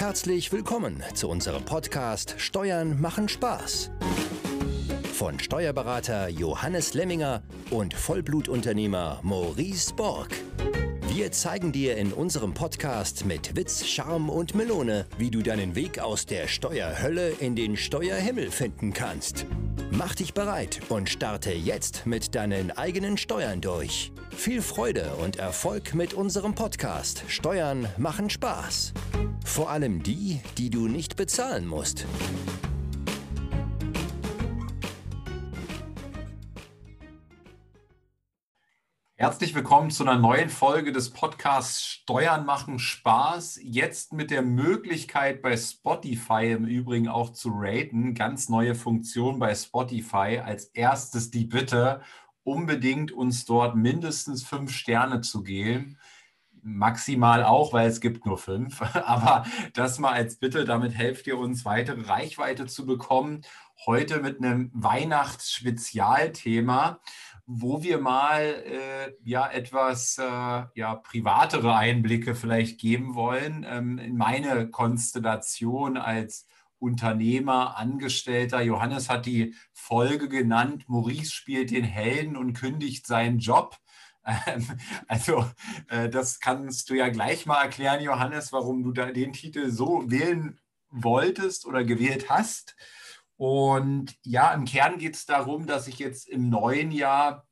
Herzlich willkommen zu unserem Podcast Steuern machen Spaß. Von Steuerberater Johannes Lemminger und Vollblutunternehmer Maurice Borg. Wir zeigen dir in unserem Podcast mit Witz, Charme und Melone, wie du deinen Weg aus der Steuerhölle in den Steuerhimmel finden kannst. Mach dich bereit und starte jetzt mit deinen eigenen Steuern durch. Viel Freude und Erfolg mit unserem Podcast Steuern machen Spaß. Vor allem die, die du nicht bezahlen musst. Herzlich willkommen zu einer neuen Folge des Podcasts Steuern machen Spaß. Jetzt mit der Möglichkeit bei Spotify im Übrigen auch zu raten. Ganz neue Funktion bei Spotify. Als erstes die Bitte, unbedingt uns dort mindestens 5 Sterne zu geben. Maximal auch, weil es gibt nur 5. Aber das mal als Bitte, damit helft ihr uns, weitere Reichweite zu bekommen. Heute mit einem Weihnachtsspezialthema, wo wir mal etwas privatere Einblicke vielleicht geben wollen in meine Konstellation als Unternehmer, Angestellter. Johannes hat die Folge genannt, Maurice spielt den Helden und kündigt seinen Job. Das kannst du ja gleich mal erklären, Johannes, warum du da den Titel so wählen wolltest oder gewählt hast. Und ja, im Kern geht es darum, dass ich jetzt im neuen Jahr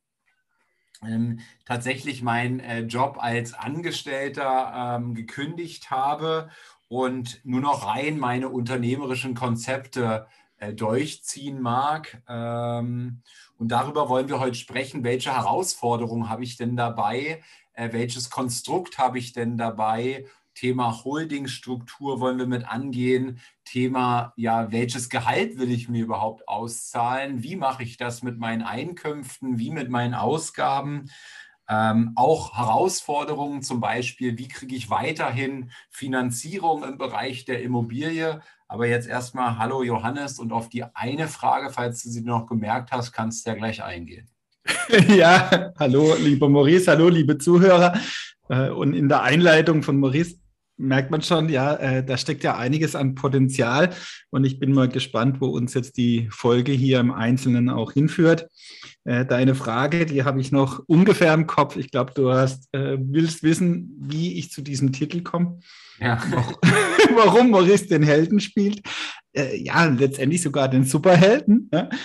tatsächlich meinen Job als Angestellter gekündigt habe und nur noch rein meine unternehmerischen Konzepte durchziehen mag. Und darüber wollen wir heute sprechen. Welche Herausforderungen habe ich denn dabei? Welches Konstrukt habe ich denn dabei? Thema Holdingstruktur wollen wir mit angehen. Thema, welches Gehalt will ich mir überhaupt auszahlen? Wie mache ich das mit meinen Einkünften? Wie mit meinen Ausgaben? Auch Herausforderungen, zum Beispiel, wie kriege ich weiterhin Finanzierung im Bereich der Immobilie? Aber jetzt erstmal hallo Johannes, und auf die eine Frage, falls du sie noch gemerkt hast, kannst du ja gleich eingehen. Ja, hallo lieber Maurice, hallo liebe Zuhörer. Und in der Einleitung von Maurice merkt man schon, da steckt ja einiges an Potenzial. Und ich bin mal gespannt, wo uns jetzt die Folge hier im Einzelnen auch hinführt. Deine Frage, die habe ich noch ungefähr im Kopf. Ich glaube, du willst wissen, wie ich zu diesem Titel komme. Ja. Warum Maurice den Helden spielt. Letztendlich sogar den Superhelden.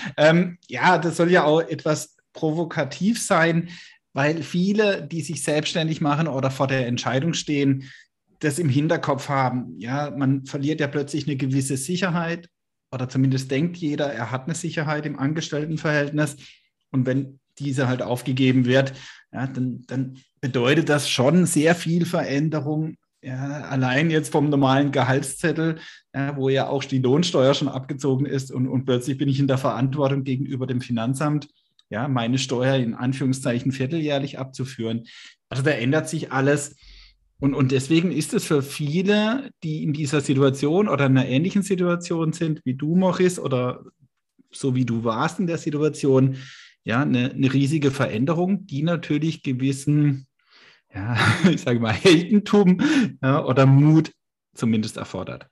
Das soll ja auch etwas provokativ sein, weil viele, die sich selbstständig machen oder vor der Entscheidung stehen, das im Hinterkopf haben. Ja, man verliert ja plötzlich eine gewisse Sicherheit, oder zumindest denkt jeder, er hat eine Sicherheit im Angestelltenverhältnis. Und wenn diese halt aufgegeben wird, dann bedeutet das schon sehr viel Veränderung. Ja, allein jetzt vom normalen Gehaltszettel, wo ja auch die Lohnsteuer schon abgezogen ist, und plötzlich bin ich in der Verantwortung gegenüber dem Finanzamt, meine Steuer in Anführungszeichen vierteljährlich abzuführen. Also da ändert sich alles. Und deswegen ist es für viele, die in dieser Situation oder in einer ähnlichen Situation sind, wie du, Maurice, oder so wie du warst in der Situation, eine riesige Veränderung, die natürlich gewissen, ich sage mal, Heldentum oder Mut zumindest erfordert.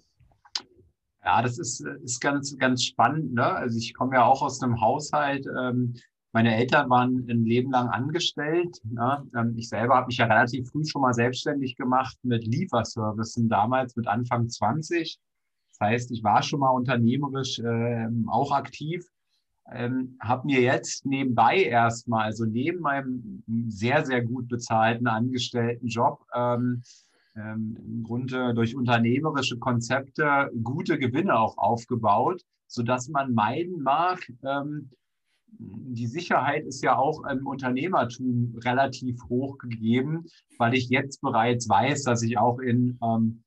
Ja, das ist ganz, ganz spannend, ne? Also ich komme ja auch aus einem Haushalt, meine Eltern waren ein Leben lang angestellt. Ne? Ich selber habe mich ja relativ früh schon mal selbstständig gemacht mit Lieferservicen, damals mit Anfang 20. Das heißt, ich war schon mal unternehmerisch auch aktiv. Habe mir jetzt nebenbei erstmal, also neben meinem sehr, sehr gut bezahlten Angestelltenjob, im Grunde durch unternehmerische Konzepte gute Gewinne auch aufgebaut, sodass man meinen mag, die Sicherheit ist ja auch im Unternehmertum relativ hoch gegeben, weil ich jetzt bereits weiß, dass ich auch in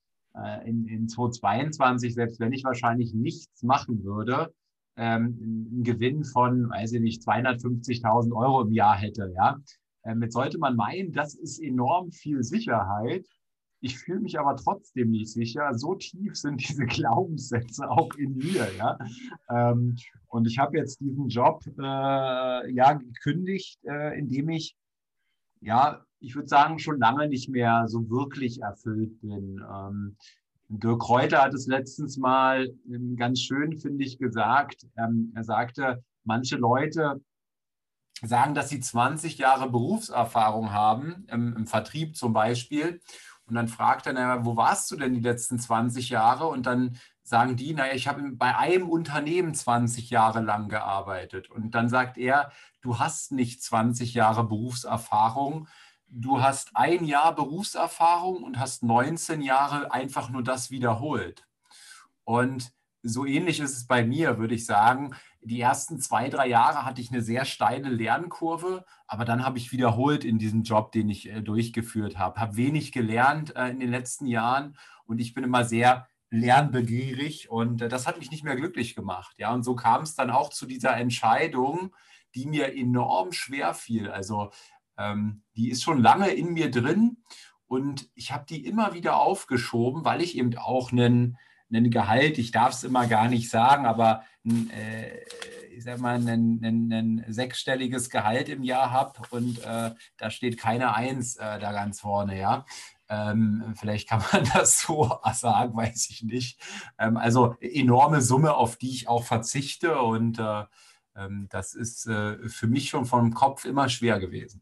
2022, selbst wenn ich wahrscheinlich nichts machen würde, einen Gewinn von, weiß ich nicht, 250.000 Euro im Jahr hätte. Ja? Jetzt sollte man meinen, das ist enorm viel Sicherheit. Ich fühle mich aber trotzdem nicht sicher. So tief sind diese Glaubenssätze auch in mir. Ja? Und ich habe jetzt diesen Job gekündigt, indem ich, ich würde sagen, schon lange nicht mehr so wirklich erfüllt bin. Dirk Kräuter hat es letztens mal ganz schön, finde ich, gesagt. Er sagte, manche Leute sagen, dass sie 20 Jahre Berufserfahrung haben, im Vertrieb zum Beispiel. Und dann fragt er, naja, wo warst du denn die letzten 20 Jahre? Und dann sagen die, naja, ich habe bei einem Unternehmen 20 Jahre lang gearbeitet. Und dann sagt er, du hast nicht 20 Jahre Berufserfahrung, du hast ein Jahr Berufserfahrung und hast 19 Jahre einfach nur das wiederholt. Und so ähnlich ist es bei mir, würde ich sagen. Die ersten 2, 3 Jahre hatte ich eine sehr steile Lernkurve, aber dann habe ich wiederholt in diesem Job, den ich durchgeführt habe. Habe wenig gelernt in den letzten Jahren und ich bin immer sehr lernbegierig und das hat mich nicht mehr glücklich gemacht. Ja, und so kam es dann auch zu dieser Entscheidung, die mir enorm schwer fiel. Also die ist schon lange in mir drin und ich habe die immer wieder aufgeschoben, weil ich eben auch einen Gehalt, ich darf es immer gar nicht sagen, aber ich sag mal, ein sechsstelliges Gehalt im Jahr habe und da steht keine Eins da ganz vorne, ja. Vielleicht kann man das so sagen, weiß ich nicht. Also enorme Summe, auf die ich auch verzichte und das ist für mich schon vom Kopf immer schwer gewesen.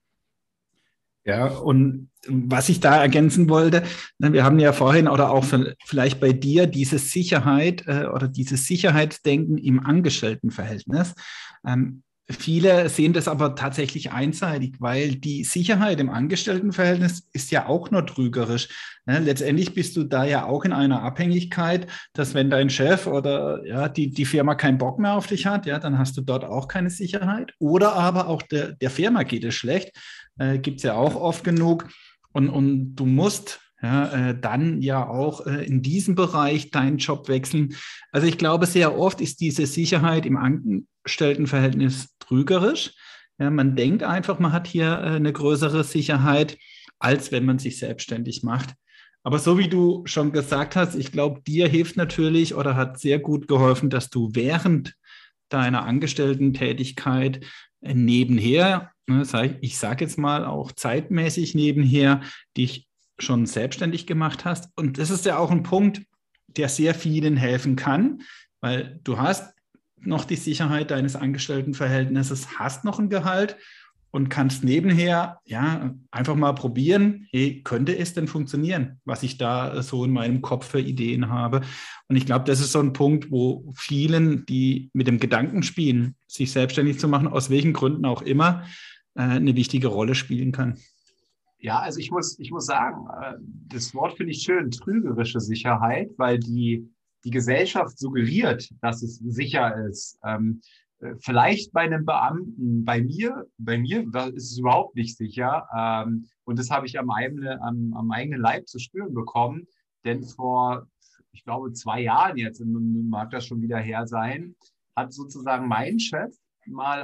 Ja, und was ich da ergänzen wollte, wir haben ja vorhin oder auch vielleicht bei dir diese Sicherheit oder dieses Sicherheitsdenken im Angestelltenverhältnis. Viele sehen das aber tatsächlich einseitig, weil die Sicherheit im Angestelltenverhältnis ist ja auch nur trügerisch. Letztendlich bist du da ja auch in einer Abhängigkeit, dass wenn dein Chef oder ja, die Firma keinen Bock mehr auf dich hat, ja, dann hast du dort auch keine Sicherheit. Oder aber auch der Firma geht es schlecht. Gibt es ja auch oft genug. Und du musst ja, dann ja auch in diesem Bereich deinen Job wechseln. Also ich glaube, sehr oft ist diese Sicherheit im Angestelltenverhältnis trügerisch. Ja, man denkt einfach, man hat hier eine größere Sicherheit, als wenn man sich selbstständig macht. Aber so wie du schon gesagt hast, ich glaube, dir hilft natürlich oder hat sehr gut geholfen, dass du während deiner Angestellten-Tätigkeit nebenher, ich sage jetzt mal auch zeitmäßig nebenher, dich schon selbstständig gemacht hast. Und das ist ja auch ein Punkt, der sehr vielen helfen kann, weil du hast noch die Sicherheit deines Angestelltenverhältnisses, hast noch ein Gehalt und kannst nebenher ja einfach mal probieren, hey, könnte es denn funktionieren, was ich da so in meinem Kopf für Ideen habe. Und ich glaube, das ist so ein Punkt, wo vielen, die mit dem Gedanken spielen, sich selbstständig zu machen, aus welchen Gründen auch immer, eine wichtige Rolle spielen kann. Ja, also ich muss sagen, das Wort finde ich schön, trügerische Sicherheit, weil die Gesellschaft suggeriert, dass es sicher ist. Vielleicht bei einem Beamten, bei mir ist es überhaupt nicht sicher. Und das habe ich am eigenen Leib zu spüren bekommen. Denn vor, ich glaube, 2 Jahren jetzt, mag das schon wieder her sein, hat sozusagen mein Chef mal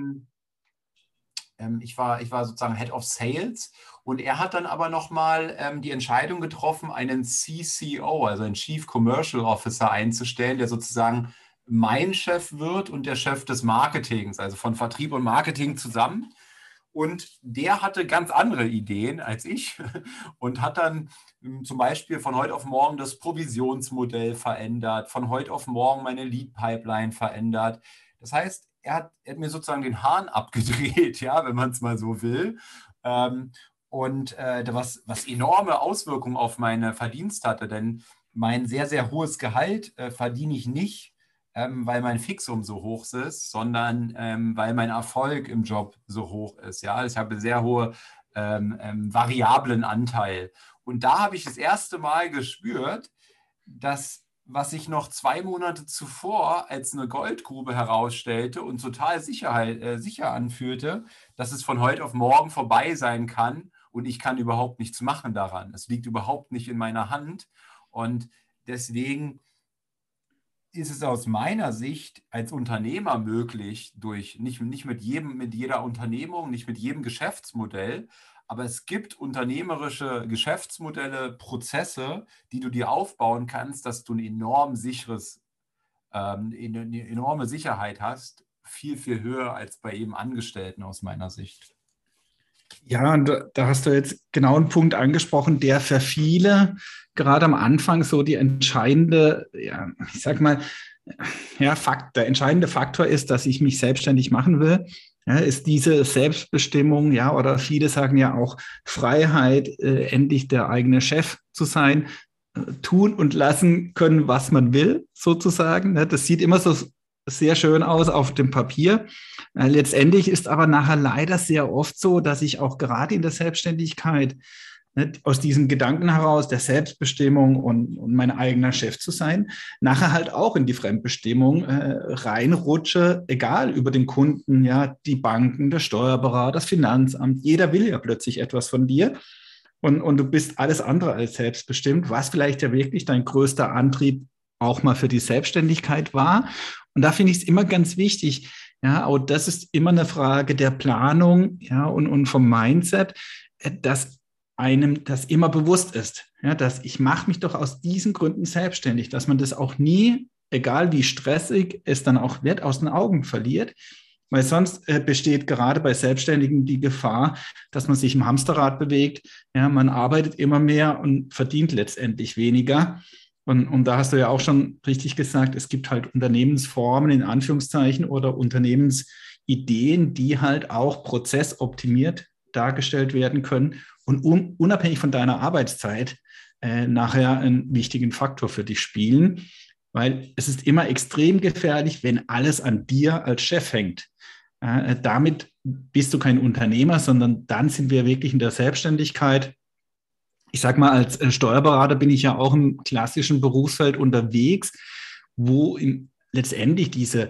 ich war sozusagen Head of Sales und er hat dann aber nochmal die Entscheidung getroffen, einen CCO, also einen Chief Commercial Officer einzustellen, der sozusagen mein Chef wird und der Chef des Marketings, also von Vertrieb und Marketing zusammen. Und der hatte ganz andere Ideen als ich und hat dann zum Beispiel von heute auf morgen das Provisionsmodell verändert, von heute auf morgen meine Lead-Pipeline verändert. Das heißt, er hat mir sozusagen den Hahn abgedreht, ja, wenn man es mal so will. Was enorme Auswirkungen auf meine Verdienst hatte, denn mein sehr, sehr hohes Gehalt verdiene ich nicht, weil mein Fixum so hoch ist, sondern weil mein Erfolg im Job so hoch ist. Ja? Also ich habe einen sehr hohen variablen Anteil. Und da habe ich das erste Mal gespürt, dass was sich noch 2 Monate zuvor als eine Goldgrube herausstellte und total sicher anfühlte, dass es von heute auf morgen vorbei sein kann und ich kann überhaupt nichts machen daran. Es liegt überhaupt nicht in meiner Hand. Und deswegen ist es aus meiner Sicht als Unternehmer möglich, durch nicht mit jeder Unternehmung, nicht mit jedem Geschäftsmodell, aber es gibt unternehmerische Geschäftsmodelle, Prozesse, die du dir aufbauen kannst, dass du eine enorme Sicherheit hast, viel, viel höher als bei jedem Angestellten aus meiner Sicht. Ja, und da hast du jetzt genau einen Punkt angesprochen, der für viele gerade am Anfang so die entscheidende, ja, ich sag mal, ja, der entscheidende Faktor ist, dass ich mich selbstständig machen will. Ja, ist diese Selbstbestimmung, ja, oder viele sagen ja auch Freiheit, endlich der eigene Chef zu sein, tun und lassen können, was man will, sozusagen. Ne? Das sieht immer so sehr schön aus auf dem Papier. Letztendlich ist aber nachher leider sehr oft so, dass ich auch gerade in der Selbstständigkeit, ne, aus diesem Gedanken heraus der Selbstbestimmung und mein eigener Chef zu sein, nachher halt auch in die Fremdbestimmung reinrutsche, egal über den Kunden, ja, die Banken, der Steuerberater, das Finanzamt. Jeder will ja plötzlich etwas von dir. Und du bist alles andere als selbstbestimmt, was vielleicht ja wirklich dein größter Antrieb auch mal für die Selbstständigkeit war. Und da finde ich es immer ganz wichtig, ja, auch das ist immer eine Frage der Planung, ja, und vom Mindset, dass einem das immer bewusst ist, ja, dass ich mache mich doch aus diesen Gründen selbstständig, dass man das auch nie, egal wie stressig es dann auch wird, aus den Augen verliert. Weil sonst besteht gerade bei Selbstständigen die Gefahr, dass man sich im Hamsterrad bewegt. Ja, man arbeitet immer mehr und verdient letztendlich weniger. Und da hast du ja auch schon richtig gesagt, es gibt halt Unternehmensformen in Anführungszeichen oder Unternehmensideen, die halt auch prozessoptimiert dargestellt werden können und unabhängig von deiner Arbeitszeit nachher einen wichtigen Faktor für dich spielen. Weil es ist immer extrem gefährlich, wenn alles an dir als Chef hängt. Damit bist du kein Unternehmer, sondern dann sind wir wirklich in der Selbstständigkeit. Ich sage mal, als Steuerberater bin ich ja auch im klassischen Berufsfeld unterwegs, wo letztendlich diese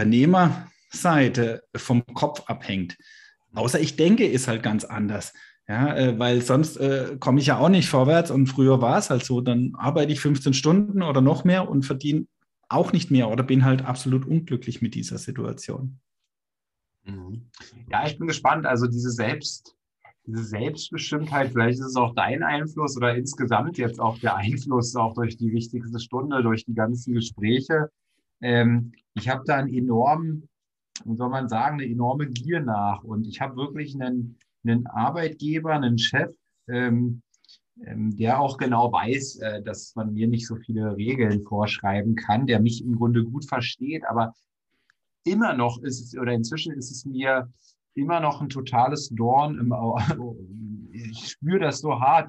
Unternehmerseite vom Kopf abhängt. Außer ich denke, ist halt ganz anders. Ja, weil sonst komme ich ja auch nicht vorwärts und früher war es halt so, dann arbeite ich 15 Stunden oder noch mehr und verdiene auch nicht mehr oder bin halt absolut unglücklich mit dieser Situation. Mhm. Ja, ich bin gespannt. Also diese Selbstbestimmtheit, vielleicht ist es auch dein Einfluss oder insgesamt jetzt auch der Einfluss auch durch die wichtigste Stunde, durch die ganzen Gespräche. Ich habe da wie soll man sagen, eine enorme Gier nach. Und ich habe wirklich einen Arbeitgeber, einen Chef, der auch genau weiß, dass man mir nicht so viele Regeln vorschreiben kann, der mich im Grunde gut versteht, aber immer noch ist es, oder inzwischen ist es mir immer noch ein totales Dorn im Auge. Ich spüre das so hart,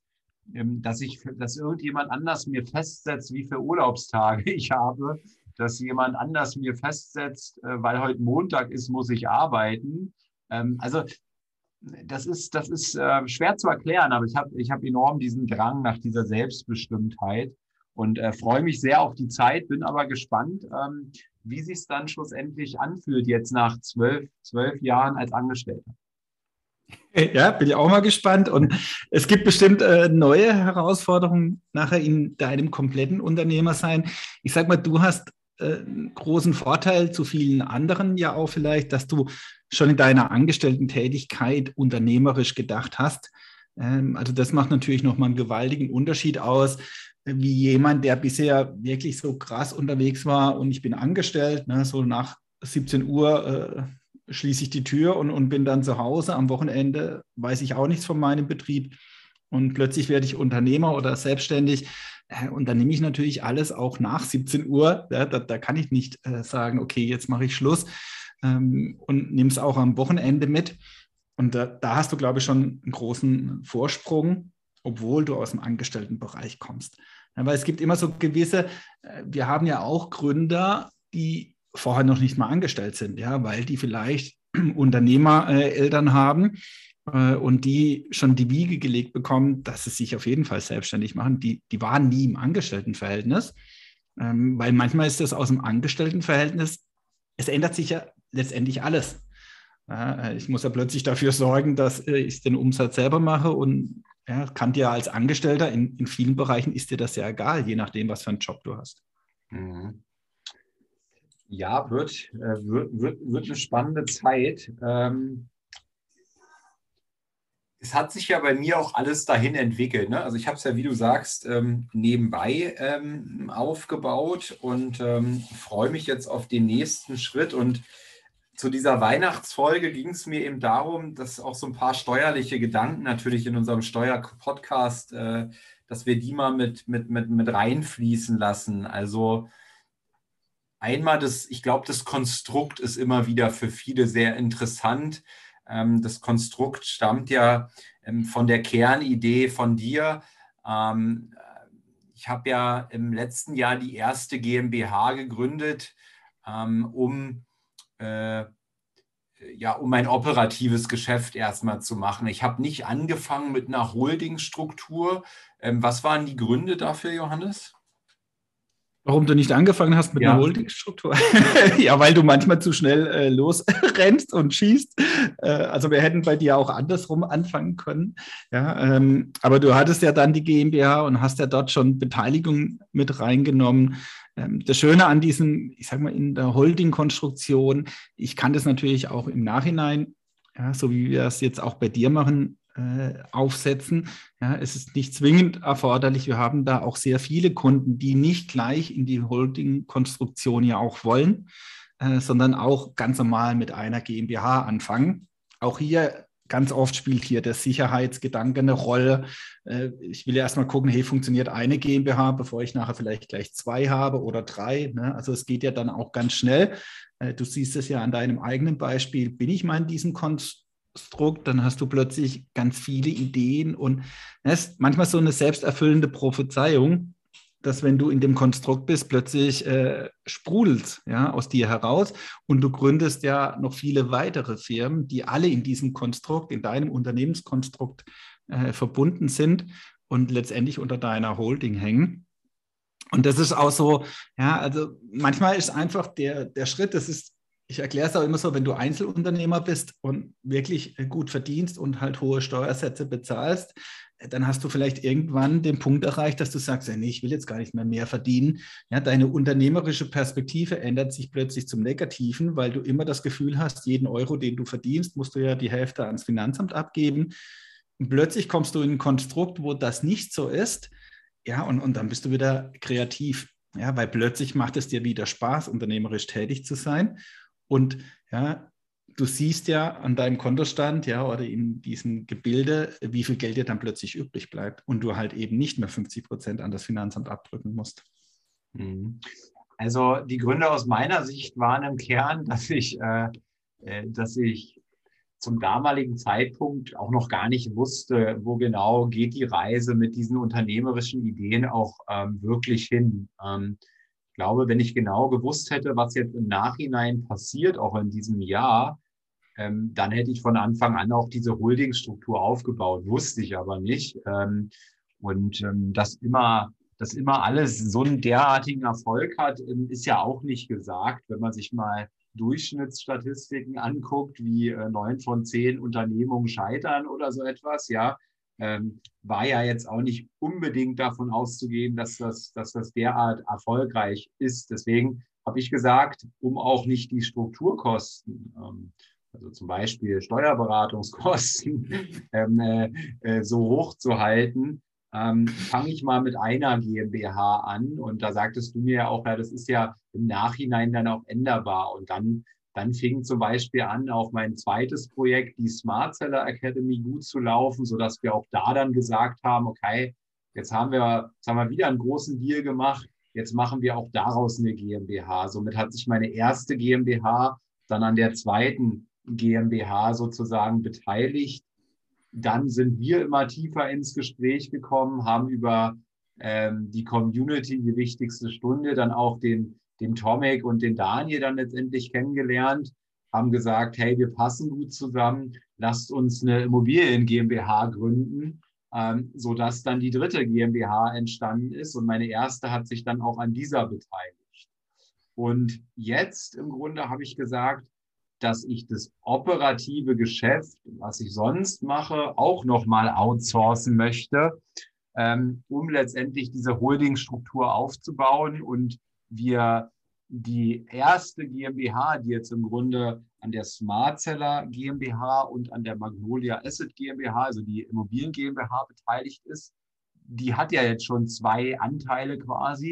dass irgendjemand anders mir festsetzt, wie viele Urlaubstage ich habe, dass jemand anders mir festsetzt, weil heute Montag ist, muss ich arbeiten. Also das ist schwer zu erklären, aber ich hab enorm diesen Drang nach dieser Selbstbestimmtheit und freue mich sehr auf die Zeit, bin aber gespannt, wie sich es dann schlussendlich anfühlt, jetzt nach zwölf Jahren als Angestellter. Ja, bin ich auch mal gespannt. Und es gibt bestimmt neue Herausforderungen nachher in deinem kompletten Unternehmersein. Ich sag mal, du hast einen großen Vorteil zu vielen anderen ja auch vielleicht, dass du schon in deiner Angestellten-Tätigkeit unternehmerisch gedacht hast. Also das macht natürlich nochmal einen gewaltigen Unterschied aus, wie jemand, der bisher wirklich so krass unterwegs war und ich bin angestellt, ne, so nach 17 Uhr schließe ich die Tür und bin dann zu Hause. Am Wochenende weiß ich auch nichts von meinem Betrieb und plötzlich werde ich Unternehmer oder selbstständig. Und dann nehme ich natürlich alles auch nach 17 Uhr. Ja, da kann ich nicht sagen, okay, jetzt mache ich Schluss und nehme es auch am Wochenende mit. Und da hast du, glaube ich, schon einen großen Vorsprung, obwohl du aus dem Angestelltenbereich kommst. Ja, weil es gibt immer so gewisse, wir haben ja auch Gründer, die vorher noch nicht mal angestellt sind, ja, weil die vielleicht Unternehmereltern haben und die schon die Wiege gelegt bekommen, dass sie sich auf jeden Fall selbstständig machen. Die waren nie im Angestelltenverhältnis, weil manchmal ist das aus dem Angestelltenverhältnis, es ändert sich ja letztendlich alles. Ja, ich muss ja plötzlich dafür sorgen, dass ich den Umsatz selber mache und ja, kann dir als Angestellter in vielen Bereichen ist dir das ja egal, je nachdem, was für einen Job du hast. Mhm. Ja, wird eine spannende Zeit. Es hat sich ja bei mir auch alles dahin entwickelt. Ne? Also ich habe es ja, wie du sagst, nebenbei aufgebaut und freue mich jetzt auf den nächsten Schritt. Und zu dieser Weihnachtsfolge ging es mir eben darum, dass auch so ein paar steuerliche Gedanken natürlich in unserem Steuerpodcast, dass wir die mal mit reinfließen lassen. Also einmal ich glaube, das Konstrukt ist immer wieder für viele sehr interessant. Das Konstrukt stammt ja von der Kernidee von dir. Ich habe ja im letzten Jahr die erste GmbH gegründet, um ein operatives Geschäft erstmal zu machen. Ich habe nicht angefangen mit einer Holdingstruktur. Was waren die Gründe dafür, Johannes? Warum du nicht angefangen hast mit einer Holdingstruktur? Ja, weil du manchmal zu schnell losrennst und schießt. Also wir hätten bei dir auch andersrum anfangen können. Ja, aber du hattest ja dann die GmbH und hast ja dort schon Beteiligung mit reingenommen. Das Schöne an diesem, ich sag mal, in der Holding-Konstruktion, ich kann das natürlich auch im Nachhinein, ja, so wie wir es jetzt auch bei dir machen, aufsetzen. Ja, es ist nicht zwingend erforderlich. Wir haben da auch sehr viele Kunden, die nicht gleich in die Holding-Konstruktion ja auch wollen, sondern auch ganz normal mit einer GmbH anfangen. Auch hier ganz oft spielt hier der Sicherheitsgedanke eine Rolle. Ich will ja erstmal gucken, hey, funktioniert eine GmbH, bevor ich nachher vielleicht gleich 2 habe oder 3. Ne? Also es geht ja dann auch ganz schnell. Du siehst es ja an deinem eigenen Beispiel. Bin ich mal in diesem Konstrukt, dann hast du plötzlich ganz viele Ideen und es ist manchmal so eine selbsterfüllende Prophezeiung, dass wenn du in dem Konstrukt bist, plötzlich sprudelt ja, aus dir heraus und du gründest ja noch viele weitere Firmen, die alle in diesem Konstrukt, in deinem Unternehmenskonstrukt verbunden sind und letztendlich unter deiner Holding hängen. Und das ist auch so, ja, also manchmal ist einfach der Schritt, ich erkläre es auch immer so, wenn du Einzelunternehmer bist und wirklich gut verdienst und halt hohe Steuersätze bezahlst, dann hast du vielleicht irgendwann den Punkt erreicht, dass du sagst, ja, nee, ich will jetzt gar nicht mehr verdienen. Ja, deine unternehmerische Perspektive ändert sich plötzlich zum Negativen, weil du immer das Gefühl hast, jeden Euro, den du verdienst, musst du ja die Hälfte ans Finanzamt abgeben. Und plötzlich kommst du in ein Konstrukt, wo das nicht so ist. Ja, und dann bist du wieder kreativ. Ja, weil plötzlich macht es dir wieder Spaß, unternehmerisch tätig zu sein. Und ja, du siehst ja an deinem Kontostand, ja, oder in diesem Gebilde, wie viel Geld dir dann plötzlich übrig bleibt und du halt eben nicht mehr 50% an das Finanzamt abdrücken musst. Also die Gründe aus meiner Sicht waren im Kern, dass ich zum damaligen Zeitpunkt auch noch gar nicht wusste, wo genau geht die Reise mit diesen unternehmerischen Ideen auch wirklich hin. Ich glaube, wenn ich genau gewusst hätte, was jetzt im Nachhinein passiert, auch in diesem Jahr, dann hätte ich von Anfang an auch diese Holdingstruktur aufgebaut, wusste ich aber nicht. Dass immer alles so einen derartigen Erfolg hat, ist ja auch nicht gesagt, wenn man sich mal Durchschnittsstatistiken anguckt, wie 9 von 10 Unternehmungen scheitern oder so etwas, ja, war ja jetzt auch nicht unbedingt davon auszugehen, dass das derart erfolgreich ist. Deswegen habe ich gesagt, um auch nicht die Strukturkosten, also zum Beispiel Steuerberatungskosten, so hoch zu halten, fange ich mal mit einer GmbH an. Und da sagtest du mir ja auch, ja, das ist ja im Nachhinein dann auch änderbar. Und dann fing zum Beispiel an, auch mein zweites Projekt, die Smart Seller Academy, gut zu laufen, sodass wir auch da dann gesagt haben, okay, jetzt haben wir wieder einen großen Deal gemacht, jetzt machen wir auch daraus eine GmbH. Somit hat sich meine erste GmbH dann an der zweiten GmbH sozusagen beteiligt. Dann sind wir immer tiefer ins Gespräch gekommen, haben über die Community, die wichtigste Stunde, dann auch den Tomek und den Daniel dann letztendlich kennengelernt, haben gesagt, hey, wir passen gut zusammen, lasst uns eine Immobilien GmbH gründen, sodass dann die dritte GmbH entstanden ist und meine erste hat sich dann auch an dieser beteiligt. Und jetzt im Grunde habe ich gesagt, dass ich das operative Geschäft, was ich sonst mache, auch nochmal outsourcen möchte, um letztendlich diese Holdingstruktur aufzubauen und wir die erste GmbH, die jetzt im Grunde an der Smart Seller GmbH und an der Magnolia Asset GmbH, also die Immobilien GmbH beteiligt ist, die hat ja jetzt schon 2 Anteile quasi.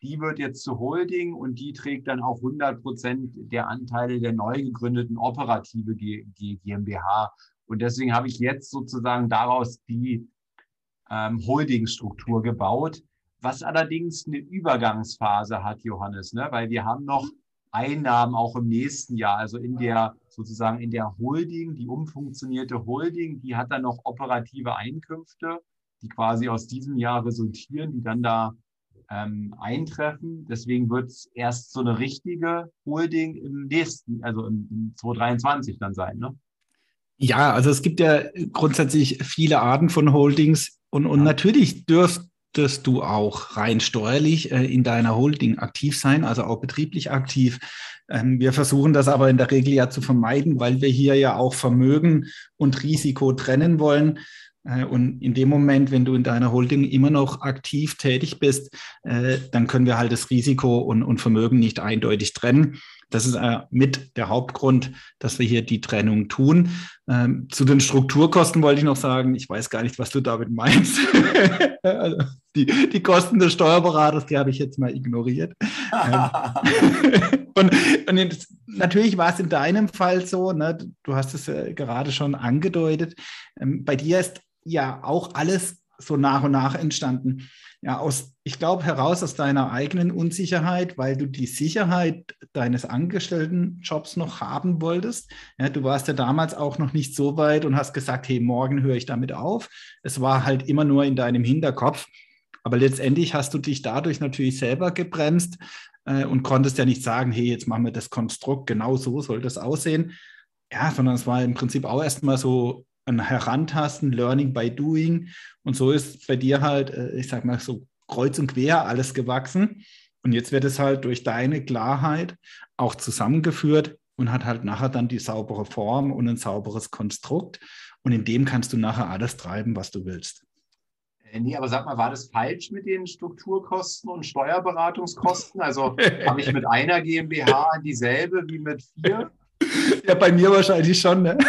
die wird jetzt zur Holding und die trägt dann auch 100% der Anteile der neu gegründeten operative GmbH. Und deswegen habe ich jetzt sozusagen daraus die Holdingstruktur gebaut, was allerdings eine Übergangsphase hat, Johannes, ne? Weil wir haben noch Einnahmen auch im nächsten Jahr, also in der sozusagen in der Holding, die umfunktionierte Holding, die hat dann noch operative Einkünfte, die quasi aus diesem Jahr resultieren, die dann da eintreffen. Deswegen wird es erst so eine richtige Holding im nächsten, also im 2023 dann sein, ne? Ja, also es gibt ja grundsätzlich viele Arten von Holdings und natürlich dürftest du auch rein steuerlich in deiner Holding aktiv sein, also auch betrieblich aktiv. Wir versuchen das aber in der Regel ja zu vermeiden, weil wir hier ja auch Vermögen und Risiko trennen wollen. Und in dem Moment, wenn du in deiner Holding immer noch aktiv tätig bist, dann können wir halt das Risiko und Vermögen nicht eindeutig trennen. Das ist mit der Hauptgrund, dass wir hier die Trennung tun. Zu den Strukturkosten wollte ich noch sagen, ich weiß gar nicht, was du damit meinst. Also die Kosten des Steuerberaters, die habe ich jetzt mal ignoriert. Und natürlich war es in deinem Fall so, ne, du hast es gerade schon angedeutet, bei dir ist ja auch alles so nach und nach entstanden. Ja, ich glaube, heraus aus deiner eigenen Unsicherheit, weil du die Sicherheit deines Angestelltenjobs noch haben wolltest. Ja, du warst ja damals auch noch nicht so weit und hast gesagt, hey, morgen höre ich damit auf. Es war halt immer nur in deinem Hinterkopf. Aber letztendlich hast du dich dadurch natürlich selber gebremst und konntest ja nicht sagen, hey, jetzt machen wir das Konstrukt, genau so soll das aussehen. Ja, sondern es war im Prinzip auch erstmal so ein Herantasten, Learning by Doing. Und so ist bei dir halt, ich sag mal, so kreuz und quer alles gewachsen. Und jetzt wird es halt durch deine Klarheit auch zusammengeführt und hat halt nachher dann die saubere Form und ein sauberes Konstrukt. Und in dem kannst du nachher alles treiben, was du willst. Nee, aber sag mal, war das falsch mit den Strukturkosten und Steuerberatungskosten? Also habe ich mit einer GmbH dieselbe wie mit 4? Ja, bei mir wahrscheinlich schon. Ne?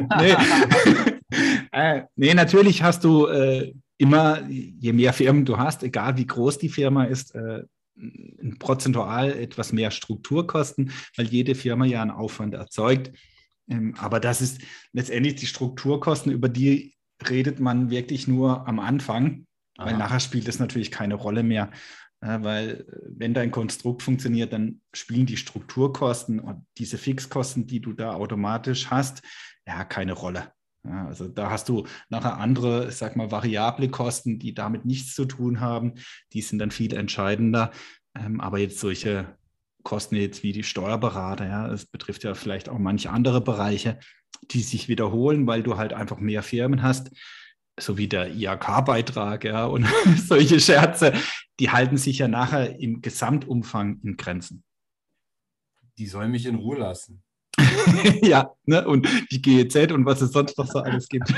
Nee, natürlich hast du immer, je mehr Firmen du hast, egal wie groß die Firma ist, prozentual etwas mehr Strukturkosten, weil jede Firma ja einen Aufwand erzeugt. Aber das ist letztendlich die Strukturkosten, über die redet man wirklich nur am Anfang, weil nachher spielt es natürlich keine Rolle mehr. Weil wenn dein Konstrukt funktioniert, dann spielen die Strukturkosten und diese Fixkosten, die du da automatisch hast, ja, keine Rolle. Ja, also da hast du nachher andere, ich sag mal, variable Kosten, die damit nichts zu tun haben. Die sind dann viel entscheidender. Aber jetzt solche Kosten jetzt wie die Steuerberater, ja, es betrifft ja vielleicht auch manche andere Bereiche, die sich wiederholen, weil du halt einfach mehr Firmen hast, so wie der IHK-Beitrag, ja, und solche Scherze, die halten sich ja nachher im Gesamtumfang in Grenzen. Die sollen mich in Ruhe lassen. Ja, ne, und die GEZ und was es sonst noch so alles gibt.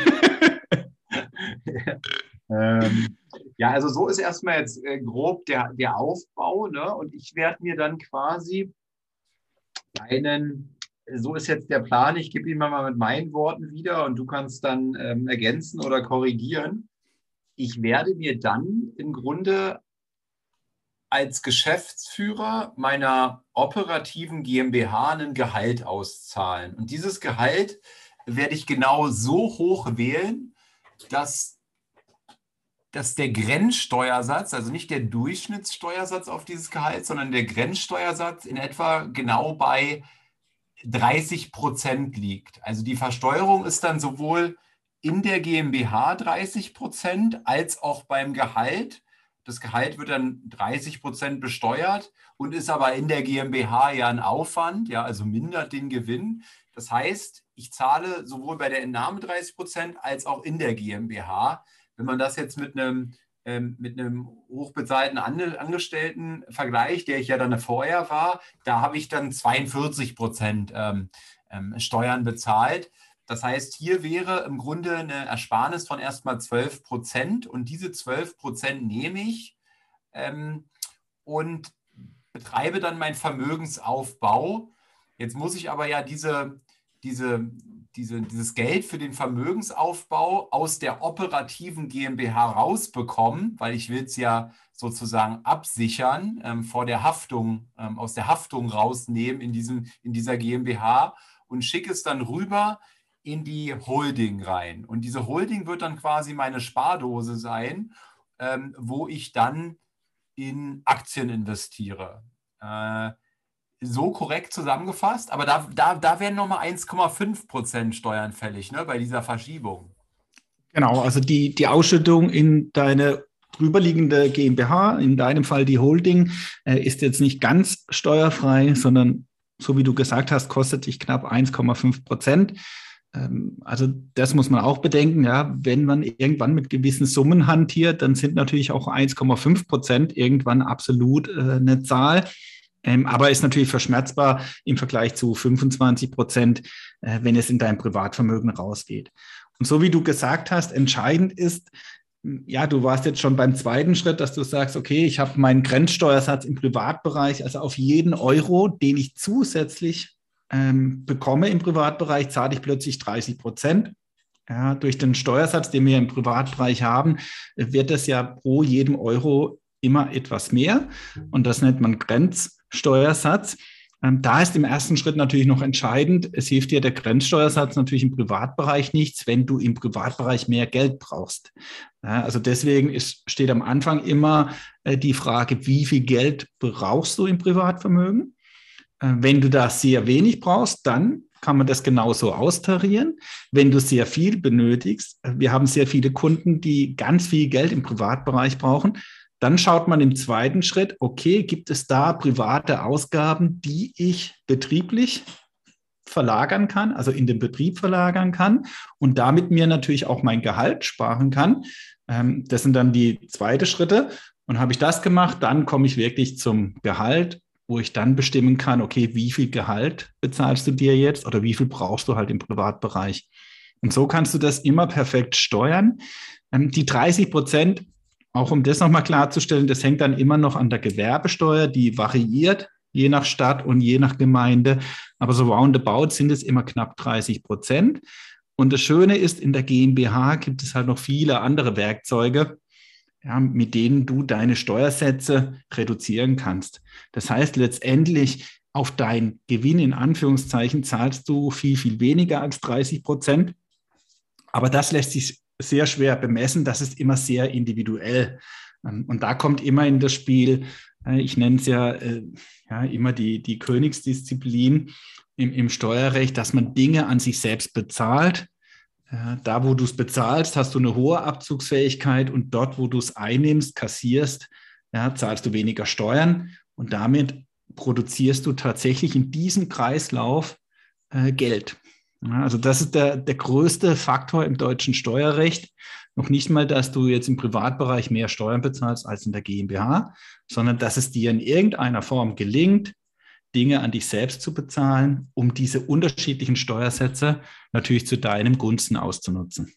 Ja, also so ist erstmal jetzt grob der Aufbau, ne? Und ich werde mir dann quasi so ist jetzt der Plan, ich gebe ihn mal mit meinen Worten wieder und du kannst dann ergänzen oder korrigieren. Ich werde mir dann im Grunde als Geschäftsführer meiner operativen GmbH ein Gehalt auszahlen. Und dieses Gehalt werde ich genau so hoch wählen, dass der Grenzsteuersatz, also nicht der Durchschnittssteuersatz auf dieses Gehalt, sondern der Grenzsteuersatz in etwa genau bei 30% liegt. Also die Versteuerung ist dann sowohl in der GmbH 30% als auch beim Gehalt. Das Gehalt wird dann 30% besteuert und ist aber in der GmbH ja ein Aufwand, ja, also mindert den Gewinn. Das heißt, ich zahle sowohl bei der Entnahme 30% als auch in der GmbH. Wenn man das jetzt mit einem hochbezahlten Angestellten vergleicht, der ich ja dann vorher war, da habe ich dann 42% Steuern bezahlt. Das heißt, hier wäre im Grunde eine Ersparnis von erstmal 12% und diese 12% nehme ich und betreibe dann meinen Vermögensaufbau. Jetzt muss ich aber ja diese dieses Geld für den Vermögensaufbau aus der operativen GmbH rausbekommen, weil ich will es ja sozusagen absichern, vor der Haftung, aus der Haftung rausnehmen in dieser GmbH und schicke es dann rüber in die Holding rein. Und diese Holding wird dann quasi meine Spardose sein, wo ich dann in Aktien investiere. So korrekt zusammengefasst, aber da werden nochmal 1,5% Steuern fällig, ne, bei dieser Verschiebung. Genau, also die Ausschüttung in deine drüberliegende GmbH, in deinem Fall die Holding, ist jetzt nicht ganz steuerfrei, sondern, so wie du gesagt hast, kostet dich knapp 1,5%. Also das muss man auch bedenken, ja, wenn man irgendwann mit gewissen Summen hantiert, dann sind natürlich auch 1,5% irgendwann absolut eine Zahl. Aber ist natürlich verschmerzbar im Vergleich zu 25%, wenn es in dein Privatvermögen rausgeht. Und so wie du gesagt hast, entscheidend ist, ja, du warst jetzt schon beim zweiten Schritt, dass du sagst, okay, ich habe meinen Grenzsteuersatz im Privatbereich, also auf jeden Euro, den ich zusätzlich bekomme im Privatbereich, zahle ich plötzlich 30%. Ja, durch den Steuersatz, den wir im Privatbereich haben, wird es ja pro jedem Euro immer etwas mehr. Und das nennt man Grenzsteuersatz. Da ist im ersten Schritt natürlich noch entscheidend, es hilft dir der Grenzsteuersatz natürlich im Privatbereich nichts, wenn du im Privatbereich mehr Geld brauchst. Ja, also deswegen steht am Anfang immer die Frage, wie viel Geld brauchst du im Privatvermögen? Wenn du da sehr wenig brauchst, dann kann man das genauso austarieren. Wenn du sehr viel benötigst, wir haben sehr viele Kunden, die ganz viel Geld im Privatbereich brauchen, dann schaut man im zweiten Schritt, okay, gibt es da private Ausgaben, die ich betrieblich verlagern kann, also in den Betrieb verlagern kann und damit mir natürlich auch mein Gehalt sparen kann. Das sind dann die zweiten Schritte. Und habe ich das gemacht, dann komme ich wirklich zum Gehalt, wo ich dann bestimmen kann, okay, wie viel Gehalt bezahlst du dir jetzt oder wie viel brauchst du halt im Privatbereich. Und so kannst du das immer perfekt steuern. Die 30%, auch um das nochmal klarzustellen, das hängt dann immer noch an der Gewerbesteuer, die variiert, je nach Stadt und je nach Gemeinde. Aber so roundabout sind es immer knapp 30%. Und das Schöne ist, in der GmbH gibt es halt noch viele andere Werkzeuge, ja, mit denen du deine Steuersätze reduzieren kannst. Das heißt, letztendlich auf dein Gewinn in Anführungszeichen zahlst du viel, viel weniger als 30%. Aber das lässt sich sehr schwer bemessen. Das ist immer sehr individuell. Und da kommt immer in das Spiel, ich nenne es ja immer die Königsdisziplin im Steuerrecht, dass man Dinge an sich selbst bezahlt. Da, wo du es bezahlst, hast du eine hohe Abzugsfähigkeit und dort, wo du es einnimmst, kassierst, ja, zahlst du weniger Steuern und damit produzierst du tatsächlich in diesem Kreislauf Geld. Ja, also das ist der größte Faktor im deutschen Steuerrecht. Noch nicht mal, dass du jetzt im Privatbereich mehr Steuern bezahlst als in der GmbH, sondern dass es dir in irgendeiner Form gelingt, Dinge an dich selbst zu bezahlen, um diese unterschiedlichen Steuersätze natürlich zu deinem Gunsten auszunutzen.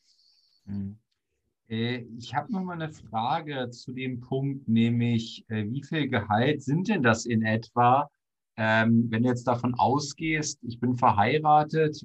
Ich habe noch mal eine Frage zu dem Punkt, nämlich wie viel Gehalt sind denn das in etwa, wenn du jetzt davon ausgehst, ich bin verheiratet,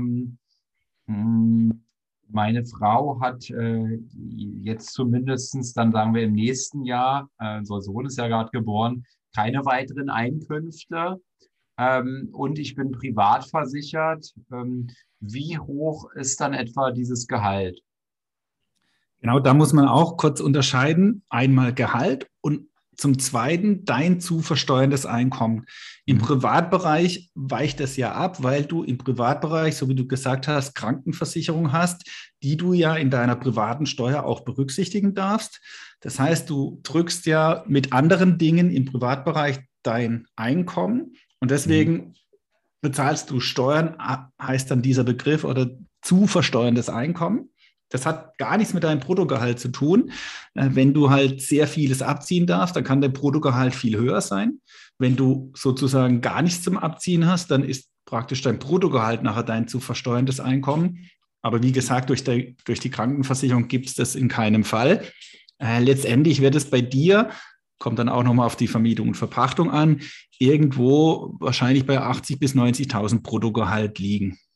meine Frau hat jetzt zumindest, dann sagen wir im nächsten Jahr, unser Sohn ist ja gerade geboren, keine weiteren Einkünfte und ich bin privat versichert. Wie hoch ist dann etwa dieses Gehalt? Genau, da muss man auch kurz unterscheiden. Einmal Gehalt und zum Zweiten dein zu versteuerndes Einkommen. Im Privatbereich weicht das ja ab, weil du im Privatbereich, so wie du gesagt hast, Krankenversicherung hast, die du ja in deiner privaten Steuer auch berücksichtigen darfst. Das heißt, du drückst ja mit anderen Dingen im Privatbereich dein Einkommen und deswegen bezahlst du Steuern, heißt dann dieser Begriff, oder zu versteuerndes Einkommen. Das hat gar nichts mit deinem Bruttogehalt zu tun. Wenn du halt sehr vieles abziehen darfst, dann kann dein Bruttogehalt viel höher sein. Wenn du sozusagen gar nichts zum Abziehen hast, dann ist praktisch dein Bruttogehalt nachher dein zu versteuerndes Einkommen. Aber wie gesagt, durch die Krankenversicherung gibt es das in keinem Fall. Letztendlich wird es bei dir, kommt dann auch nochmal auf die Vermietung und Verpachtung an, irgendwo wahrscheinlich bei 80.000 bis 90.000 Bruttogehalt liegen.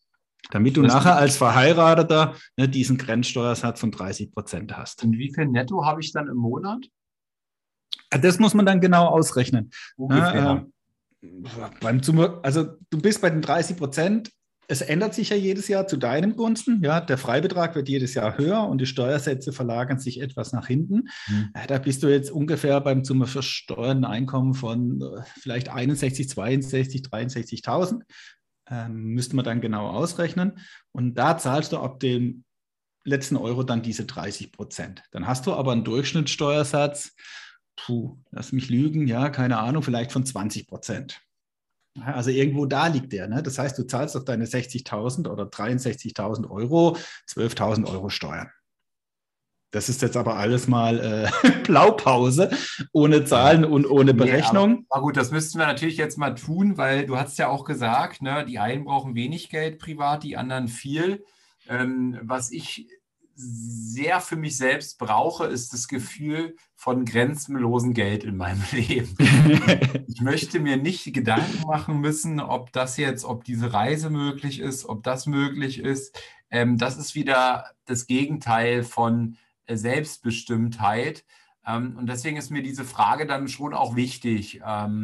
damit du nachher als Verheirateter diesen Grenzsteuersatz von 30% hast. Und wie viel netto habe ich dann im Monat? Das muss man dann genau ausrechnen. Ungefähr. Also du bist bei den 30%. Es ändert sich ja jedes Jahr zu deinem Gunsten. Ja, der Freibetrag wird jedes Jahr höher und die Steuersätze verlagern sich etwas nach hinten. Da bist du jetzt ungefähr beim zum versteuerten Einkommen von vielleicht 61, 62, 63.000. Müsste man dann genau ausrechnen. Und da zahlst du ab dem letzten Euro dann diese 30%. Dann hast du aber einen Durchschnittssteuersatz, lass mich lügen, ja, keine Ahnung, vielleicht von 20%. Also irgendwo da liegt der. Ne? Das heißt, du zahlst auf deine 60.000 oder 63.000 Euro 12.000 Euro Steuern. Das ist jetzt aber alles mal Blaupause, ohne Zahlen und ohne Berechnung. Nee, aber gut, das müssten wir natürlich jetzt mal tun, weil du hast ja auch gesagt, ne, die einen brauchen wenig Geld privat, die anderen viel. Was ich sehr für mich selbst brauche, ist das Gefühl von grenzenlosem Geld in meinem Leben. Ich möchte mir nicht Gedanken machen müssen, ob diese Reise möglich ist, ob das möglich ist. Das ist wieder das Gegenteil von Selbstbestimmtheit. Und deswegen ist mir diese Frage dann schon auch wichtig.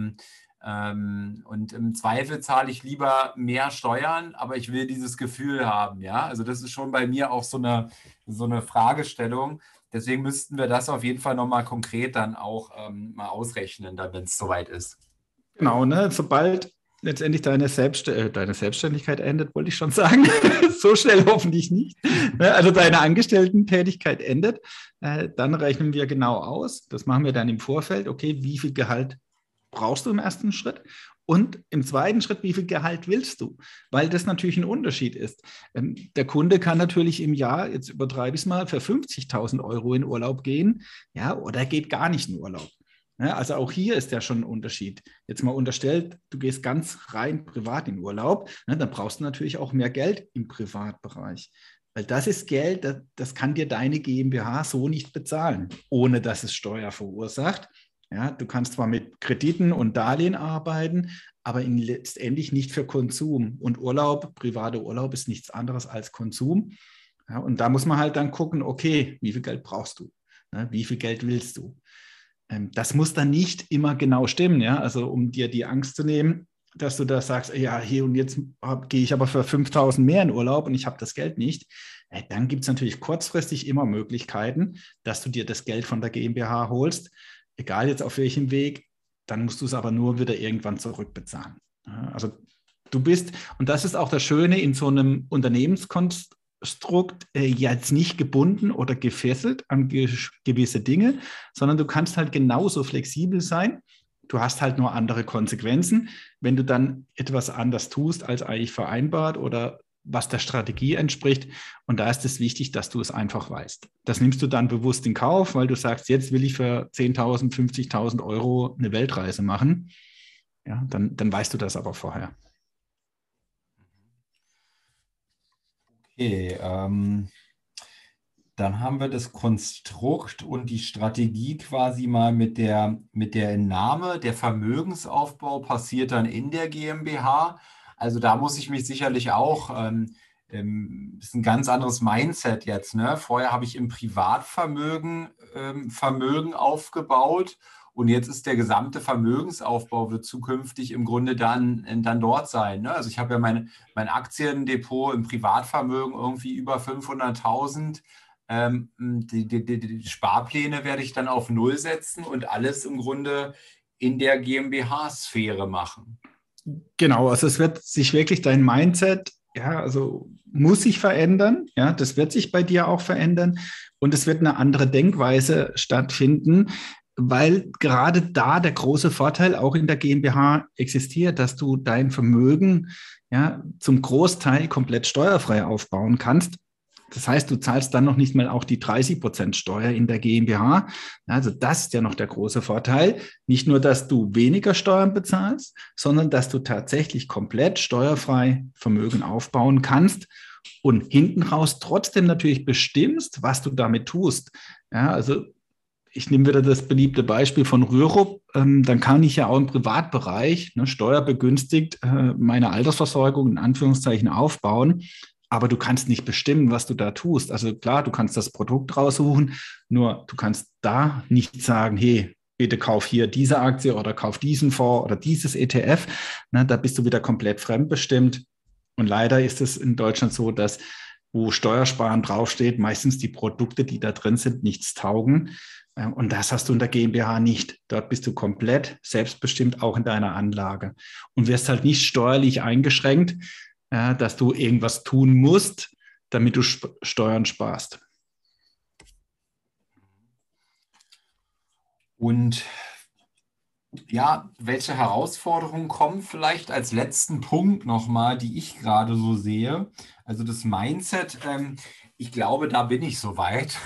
Und im Zweifel zahle ich lieber mehr Steuern, aber ich will dieses Gefühl haben. Ja? Also das ist schon bei mir auch so eine Fragestellung. Deswegen müssten wir das auf jeden Fall nochmal konkret dann auch mal ausrechnen, wenn es soweit ist. Genau, ne? Sobald letztendlich deine Selbstständigkeit endet, wollte ich schon sagen. So schnell hoffentlich nicht. Also deine Angestellten-Tätigkeit endet, dann rechnen wir genau aus. Das machen wir dann im Vorfeld. Okay, wie viel Gehalt brauchst du im ersten Schritt? Und im zweiten Schritt, wie viel Gehalt willst du? Weil das natürlich ein Unterschied ist. Der Kunde kann natürlich im Jahr, jetzt übertreibe ich es mal, für 50.000 Euro in Urlaub gehen, ja, oder geht gar nicht in Urlaub. Ja, also auch hier ist ja schon ein Unterschied. Jetzt mal unterstellt, du gehst ganz rein privat in Urlaub, ne, dann brauchst du natürlich auch mehr Geld im Privatbereich. Weil das ist Geld, das kann dir deine GmbH so nicht bezahlen, ohne dass es Steuer verursacht. Ja, du kannst zwar mit Krediten und Darlehen arbeiten, aber letztendlich nicht für Konsum. Und privater Urlaub ist nichts anderes als Konsum. Ja, und da muss man halt dann gucken, okay, wie viel Geld brauchst du? Ja, wie viel Geld willst du? Das muss dann nicht immer genau stimmen. Ja? Also um dir die Angst zu nehmen, dass du da sagst, ja, hier und jetzt gehe ich aber für 5.000 mehr in Urlaub und ich habe das Geld nicht. Dann gibt es natürlich kurzfristig immer Möglichkeiten, dass du dir das Geld von der GmbH holst, egal jetzt auf welchem Weg, dann musst du es aber nur wieder irgendwann zurückbezahlen. Also du bist, und das ist auch das Schöne in so einem Unternehmenskonstrukt, jetzt nicht gebunden oder gefesselt an gewisse Dinge, sondern du kannst halt genauso flexibel sein. Du hast halt nur andere Konsequenzen, wenn du dann etwas anders tust, als eigentlich vereinbart oder was der Strategie entspricht. Und da ist es wichtig, dass du es einfach weißt. Das nimmst du dann bewusst in Kauf, weil du sagst, jetzt will ich für 10.000, 50.000 Euro eine Weltreise machen. Ja, dann weißt du das aber vorher. Okay, dann haben wir das Konstrukt und die Strategie quasi mal mit der Entnahme. Der Vermögensaufbau passiert dann in der GmbH. Also da muss ich mich sicherlich auch, ist ein ganz anderes Mindset jetzt. Ne? Vorher habe ich im Privatvermögen Vermögen aufgebaut und jetzt ist der gesamte Vermögensaufbau wird zukünftig im Grunde dann dort sein. Ne? Also ich habe ja mein Aktiendepot im Privatvermögen irgendwie über 500.000. Die Sparpläne werde ich dann auf Null setzen und alles im Grunde in der GmbH-Sphäre machen. Genau, also es wird sich wirklich dein Mindset, ja, also muss sich verändern, ja, das wird sich bei dir auch verändern und es wird eine andere Denkweise stattfinden, weil gerade da der große Vorteil auch in der GmbH existiert, dass du dein Vermögen ja zum Großteil komplett steuerfrei aufbauen kannst. Das heißt, du zahlst dann noch nicht mal auch die 30% Steuer in der GmbH. Also das ist ja noch der große Vorteil. Nicht nur, dass du weniger Steuern bezahlst, sondern dass du tatsächlich komplett steuerfrei Vermögen aufbauen kannst und hinten raus trotzdem natürlich bestimmst, was du damit tust. Ja, also ich nehme wieder das beliebte Beispiel von Rürup. Dann kann ich ja auch im Privatbereich steuerbegünstigt meine Altersversorgung in Anführungszeichen aufbauen. aber du kannst nicht bestimmen, was du da tust. Also klar, du kannst das Produkt raussuchen, nur du kannst da nicht sagen, hey, bitte kauf hier diese Aktie oder kauf diesen Fonds oder dieses ETF. Ne, da bist du wieder komplett fremdbestimmt. Und leider ist es in Deutschland so, dass wo Steuersparen draufsteht, meistens die Produkte, die da drin sind, nichts taugen. Und das hast du in der GmbH nicht. Dort bist du komplett selbstbestimmt, auch in deiner Anlage. Und wirst halt nicht steuerlich eingeschränkt, dass du irgendwas tun musst, damit du Steuern sparst. Und ja, welche Herausforderungen kommen vielleicht als letzten Punkt nochmal, die ich gerade so sehe? Also das Mindset, ich glaube, da bin ich soweit,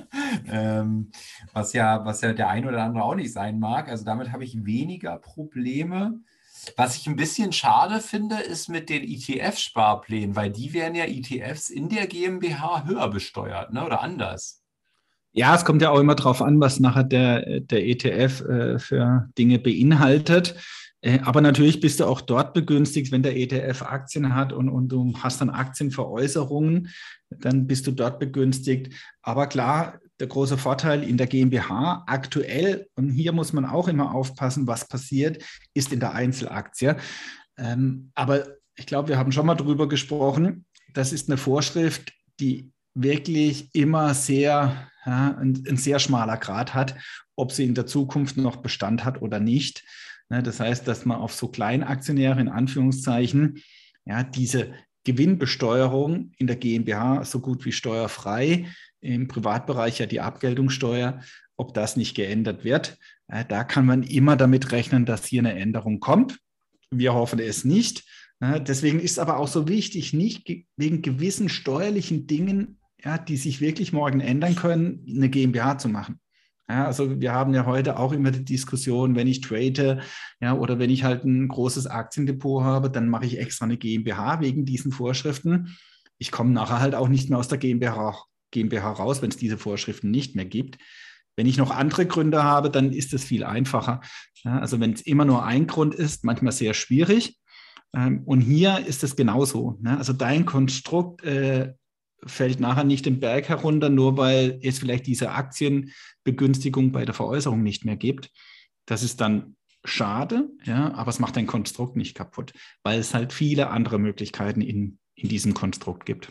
was ja der ein oder andere auch nicht sein mag. Also damit habe ich weniger Probleme. Was ich ein bisschen schade finde, ist mit den ETF-Sparplänen, weil die werden ja ETFs in der GmbH höher besteuert, ne? Oder anders. Ja, es kommt ja auch immer drauf an, was nachher der ETF für Dinge beinhaltet. Aber natürlich bist du auch dort begünstigt, wenn der ETF Aktien hat und du hast dann Aktienveräußerungen, dann bist du dort begünstigt. Aber klar, der große Vorteil in der GmbH aktuell, und hier muss man auch immer aufpassen, was passiert, ist in der Einzelaktie. Aber ich glaube, wir haben schon mal drüber gesprochen. Das ist eine Vorschrift, die wirklich immer ein sehr schmaler Grat hat, ob sie in der Zukunft noch Bestand hat oder nicht. Das heißt, dass man auf so Kleinaktionäre in Anführungszeichen diese Gewinnbesteuerung in der GmbH so gut wie steuerfrei, im Privatbereich ja die Abgeltungssteuer, ob das nicht geändert wird. Da kann man immer damit rechnen, dass hier eine Änderung kommt. Wir hoffen es nicht. Deswegen ist es aber auch so wichtig, nicht wegen gewissen steuerlichen Dingen, die sich wirklich morgen ändern können, eine GmbH zu machen. Ja, also wir haben ja heute auch immer die Diskussion, wenn ich trade, oder wenn ich halt ein großes Aktiendepot habe, dann mache ich extra eine GmbH wegen diesen Vorschriften. Ich komme nachher halt auch nicht mehr aus der GmbH raus, wenn es diese Vorschriften nicht mehr gibt. Wenn ich noch andere Gründe habe, dann ist es viel einfacher. Ja, also wenn es immer nur ein Grund ist, manchmal sehr schwierig. Und hier ist es genauso. Ne? Also dein Konstrukt fällt nachher nicht den Berg herunter, nur weil es vielleicht diese Aktienbegünstigung bei der Veräußerung nicht mehr gibt. Das ist dann schade, aber es macht dein Konstrukt nicht kaputt, weil es halt viele andere Möglichkeiten in diesem Konstrukt gibt.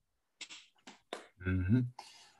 Mhm.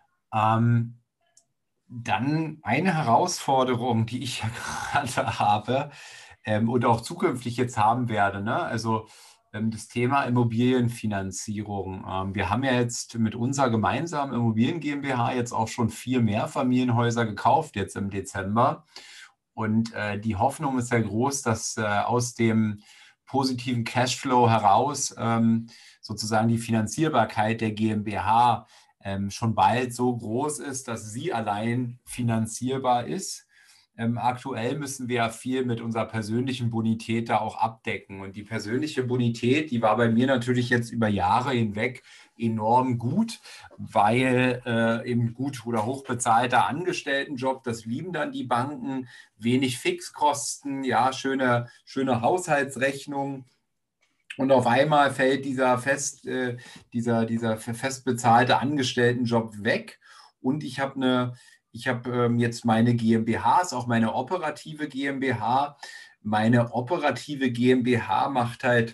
Dann eine Herausforderung, die ich ja gerade habe und auch zukünftig jetzt haben werde, ne? Also das Thema Immobilienfinanzierung. Wir haben ja jetzt mit unserer gemeinsamen Immobilien GmbH jetzt auch schon 4 Mehrfamilienhäuser gekauft jetzt im Dezember. Und die Hoffnung ist ja groß, dass aus dem positiven Cashflow heraus sozusagen die Finanzierbarkeit der GmbH schon bald so groß ist, dass sie allein finanzierbar ist. Aktuell müssen wir ja viel mit unserer persönlichen Bonität da auch abdecken. Und die persönliche Bonität, die war bei mir natürlich jetzt über Jahre hinweg enorm gut, weil eben gut oder hochbezahlter Angestelltenjob, das lieben dann die Banken, wenig Fixkosten, ja, schöne Haushaltsrechnung. Und auf einmal fällt dieser fest bezahlte Angestelltenjob weg. Und ich habe jetzt meine GmbH, ist auch meine operative GmbH. Meine operative GmbH macht halt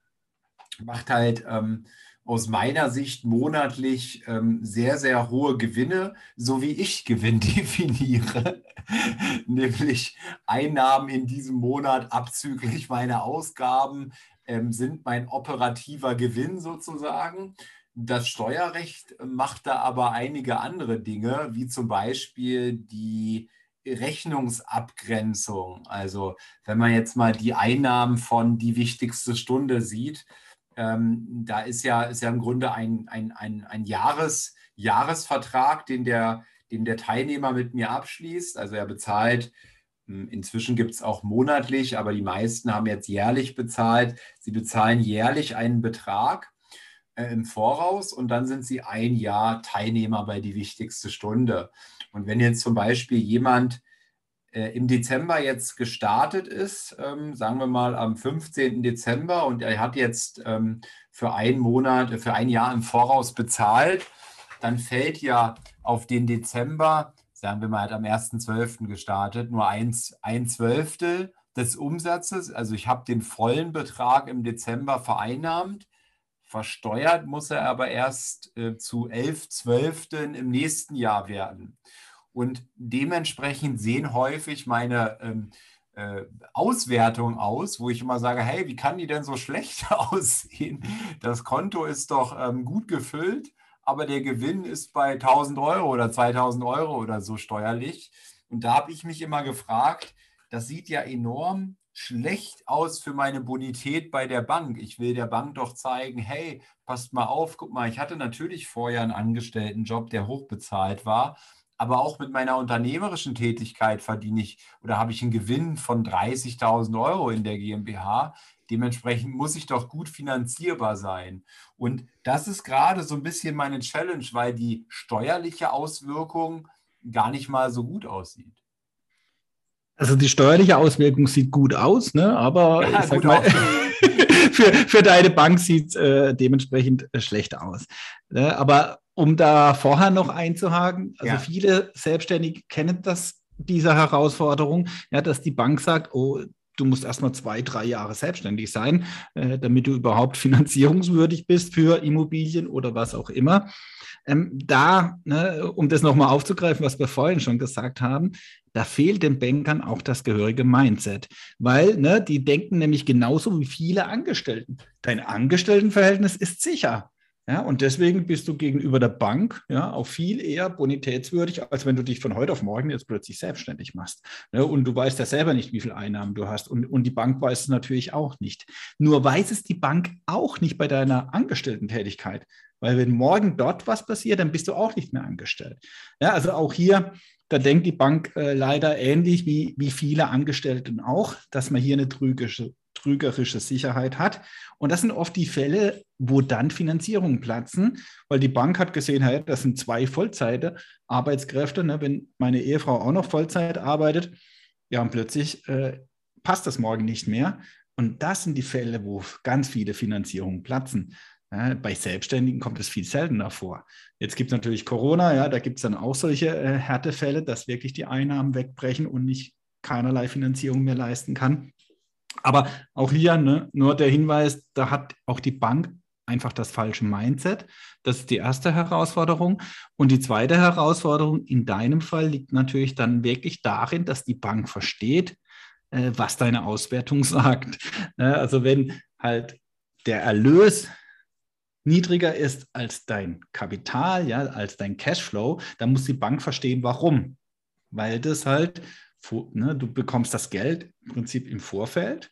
aus meiner Sicht monatlich sehr, sehr hohe Gewinne, so wie ich Gewinn definiere, nämlich Einnahmen in diesem Monat abzüglich meiner Ausgaben sind mein operativer Gewinn sozusagen. Das Steuerrecht macht da aber einige andere Dinge, wie zum Beispiel die Rechnungsabgrenzung. Also wenn man jetzt mal die Einnahmen von die wichtigste Stunde sieht, da ist ja im Grunde ein Jahresvertrag, den der Teilnehmer mit mir abschließt. Also er bezahlt, inzwischen gibt es auch monatlich, aber die meisten haben jetzt jährlich bezahlt. Sie bezahlen jährlich einen Betrag im Voraus und dann sind sie ein Jahr Teilnehmer bei die wichtigste Stunde. Und wenn jetzt zum Beispiel jemand im Dezember jetzt gestartet ist, sagen wir mal am 15. Dezember, und er hat jetzt für ein Jahr im Voraus bezahlt, dann fällt ja auf den Dezember, sagen wir mal, er hat am 1.12. gestartet, nur ein Zwölftel des Umsatzes. Also ich habe den vollen Betrag im Dezember vereinnahmt. Versteuert muss er aber erst zu 11/12 im nächsten Jahr werden. Und dementsprechend sehen häufig meine Auswertungen aus, wo ich immer sage, hey, wie kann die denn so schlecht aussehen? Das Konto ist doch gut gefüllt, aber der Gewinn ist bei 1.000 Euro oder 2.000 Euro oder so steuerlich. Und da habe ich mich immer gefragt, das sieht ja enorm schlecht aus für meine Bonität bei der Bank. Ich will der Bank doch zeigen, hey, passt mal auf, guck mal, ich hatte natürlich vorher einen Angestelltenjob, der hochbezahlt war, aber auch mit meiner unternehmerischen Tätigkeit verdiene ich oder habe ich einen Gewinn von 30.000 Euro in der GmbH. Dementsprechend muss ich doch gut finanzierbar sein. Und das ist gerade so ein bisschen meine Challenge, weil die steuerliche Auswirkung gar nicht mal so gut aussieht. Also die steuerliche Auswirkung sieht gut aus, ne? Aber ja, ich sag mal, für deine Bank sieht es dementsprechend schlecht aus. Ne? Aber um da vorher noch einzuhaken, also viele Selbstständige kennen diese Herausforderung, ja, dass die Bank sagt, oh, du musst erstmal 2-3 Jahre selbstständig sein, damit du überhaupt finanzierungswürdig bist für Immobilien oder was auch immer. Um das nochmal aufzugreifen, was wir vorhin schon gesagt haben, da fehlt den Bankern auch das gehörige Mindset, weil die denken nämlich genauso wie viele Angestellten. Dein Angestelltenverhältnis ist sicher. Ja, und deswegen bist du gegenüber der Bank auch viel eher bonitätswürdig, als wenn du dich von heute auf morgen jetzt plötzlich selbstständig machst. Und du weißt ja selber nicht, wie viel Einnahmen du hast. Und die Bank weiß es natürlich auch nicht. Nur weiß es die Bank auch nicht bei deiner Angestellten-Tätigkeit. Weil wenn morgen dort was passiert, dann bist du auch nicht mehr angestellt. Ja, also auch hier, da denkt die Bank leider ähnlich wie viele Angestellten auch, dass man hier eine trügerische Sicherheit hat. Und das sind oft die Fälle, wo dann Finanzierungen platzen, weil die Bank hat gesehen, hey, das sind 2 Vollzeit-Arbeitskräfte, wenn meine Ehefrau auch noch Vollzeit arbeitet, ja, und plötzlich passt das morgen nicht mehr. Und das sind die Fälle, wo ganz viele Finanzierungen platzen. Ja, bei Selbstständigen kommt es viel seltener vor. Jetzt gibt es natürlich Corona, ja, da gibt es dann auch solche Härtefälle, dass wirklich die Einnahmen wegbrechen und nicht keinerlei Finanzierung mehr leisten kann. Aber auch hier nur der Hinweis, da hat auch die Bank einfach das falsche Mindset. Das ist die erste Herausforderung. Und die zweite Herausforderung in deinem Fall liegt natürlich dann wirklich darin, dass die Bank versteht, was deine Auswertung sagt. Also wenn halt der Erlös niedriger ist als dein Kapital, ja, als dein Cashflow, dann muss die Bank verstehen, warum. Weil das halt, du bekommst das Geld im Prinzip im Vorfeld,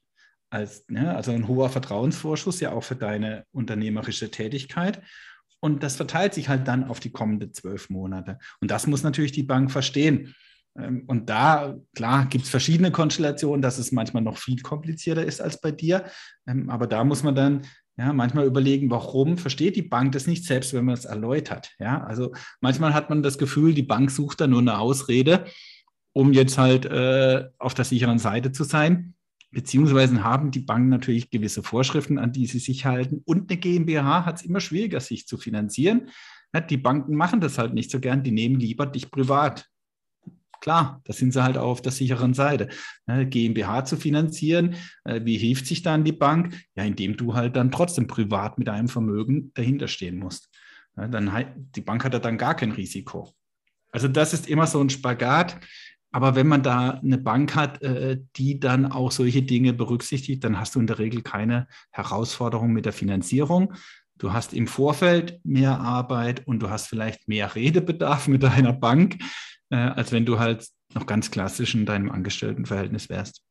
also ein hoher Vertrauensvorschuss ja auch für deine unternehmerische Tätigkeit. Und das verteilt sich halt dann auf die kommenden 12 Monate. Und das muss natürlich die Bank verstehen. Und da, klar, gibt es verschiedene Konstellationen, dass es manchmal noch viel komplizierter ist als bei dir. Aber da muss man dann manchmal überlegen, warum versteht die Bank das nicht, selbst wenn man es erläutert. Ja? Also manchmal hat man das Gefühl, die Bank sucht da nur eine Ausrede, um jetzt halt auf der sicheren Seite zu sein. Beziehungsweise haben die Banken natürlich gewisse Vorschriften, an die sie sich halten. Und eine GmbH hat es immer schwieriger, sich zu finanzieren. Die Banken machen das halt nicht so gern, die nehmen lieber dich privat. Klar, da sind sie halt auch auf der sicheren Seite. GmbH zu finanzieren, wie hilft sich dann die Bank? Ja, indem du halt dann trotzdem privat mit einem Vermögen dahinter stehen musst. Die Bank hat ja dann gar kein Risiko. Also das ist immer so ein Spagat. Aber wenn man da eine Bank hat, die dann auch solche Dinge berücksichtigt, dann hast du in der Regel keine Herausforderung mit der Finanzierung. Du hast im Vorfeld mehr Arbeit und du hast vielleicht mehr Redebedarf mit deiner Bank, als wenn du halt noch ganz klassisch in deinem Angestelltenverhältnis wärst.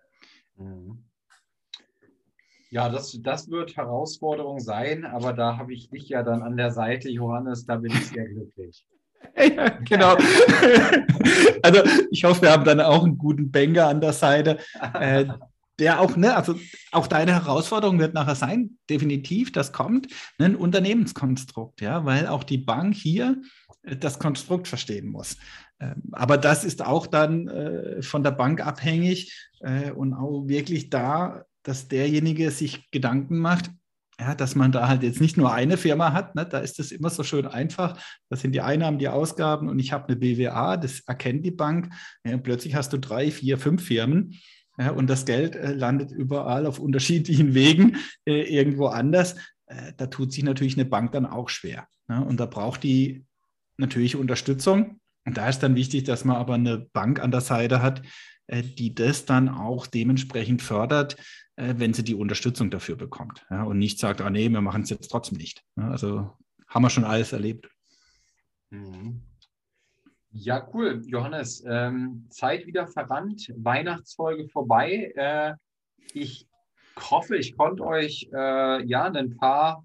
Ja, das wird Herausforderung sein, aber da habe ich dich ja dann an der Seite, Johannes, da bin ich sehr glücklich. Ja, genau. Also ich hoffe, wir haben dann auch einen guten Banker an der Seite, der auch, also auch deine Herausforderung wird nachher sein, definitiv, das kommt, ein Unternehmenskonstrukt, ja, weil auch die Bank hier das Konstrukt verstehen muss. Aber das ist auch dann von der Bank abhängig und auch wirklich da, dass derjenige sich Gedanken macht, ja, dass man da halt jetzt nicht nur eine Firma hat, ne? Da ist es immer so schön einfach. Das sind die Einnahmen, die Ausgaben und ich habe eine BWA, das erkennt die Bank. Ja, und plötzlich hast du 3, 4, 5 Firmen. Ja, und das Geld landet überall auf unterschiedlichen Wegen irgendwo anders. Da tut sich natürlich eine Bank dann auch schwer. Ne? Und da braucht die natürlich Unterstützung. Und da ist dann wichtig, dass man aber eine Bank an der Seite hat, die das dann auch dementsprechend fördert, wenn sie die Unterstützung dafür bekommt. Ja? Und nicht sagt, nee, wir machen es jetzt trotzdem nicht. Ja? Also haben wir schon alles erlebt. Mhm. Ja, cool, Johannes. Zeit wieder verrannt, Weihnachtsfolge vorbei. Ich hoffe, ich konnte euch ein paar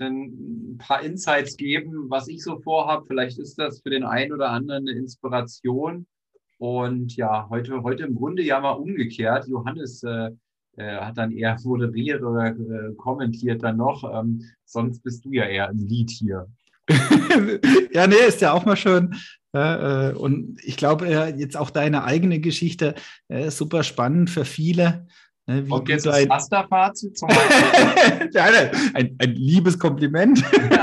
Insights geben, was ich so vorhabe. Vielleicht ist das für den einen oder anderen eine Inspiration. Und ja, heute im Grunde ja mal umgekehrt. Johannes hat dann eher moderiert oder kommentiert dann noch. Sonst bist du ja eher im Lied hier. Ja, nee, ist ja auch mal schön. Und ich glaube, jetzt auch deine eigene Geschichte super spannend für viele. Wie und jetzt das Rasterfazit zum Beispiel. ein liebes Kompliment.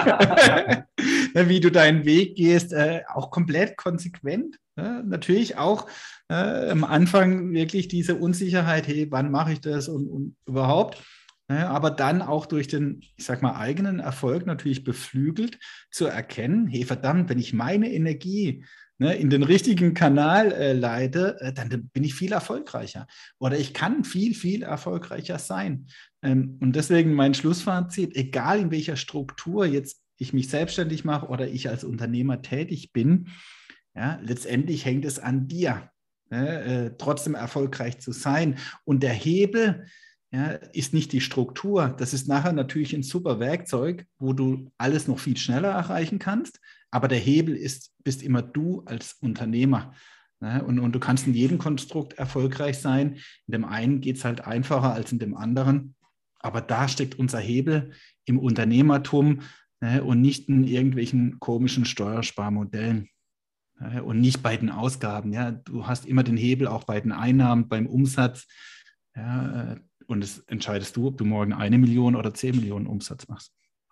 Wie du deinen Weg gehst, auch komplett konsequent. Natürlich auch am Anfang wirklich diese Unsicherheit, hey, wann mache ich das und überhaupt. Aber dann auch durch den, ich sag mal, eigenen Erfolg natürlich beflügelt zu erkennen, hey, verdammt, wenn ich meine Energie in den richtigen Kanal leite, dann bin ich viel erfolgreicher. Oder ich kann viel, viel erfolgreicher sein. Und deswegen mein Schlussfazit, egal in welcher Struktur jetzt ich mich selbstständig mache oder ich als Unternehmer tätig bin, ja, letztendlich hängt es an dir, trotzdem erfolgreich zu sein. Und der Hebel ist nicht die Struktur. Das ist nachher natürlich ein super Werkzeug, wo du alles noch viel schneller erreichen kannst. Aber der Hebel bist immer du als Unternehmer. Und du kannst in jedem Konstrukt erfolgreich sein. In dem einen geht es halt einfacher als in dem anderen. Aber da steckt unser Hebel im Unternehmertum und nicht in irgendwelchen komischen Steuersparmodellen. Und nicht bei den Ausgaben. Ja. Du hast immer den Hebel auch bei den Einnahmen, beim Umsatz. Ja, und das entscheidest du, ob du morgen 1 Million oder 10 Millionen Umsatz machst.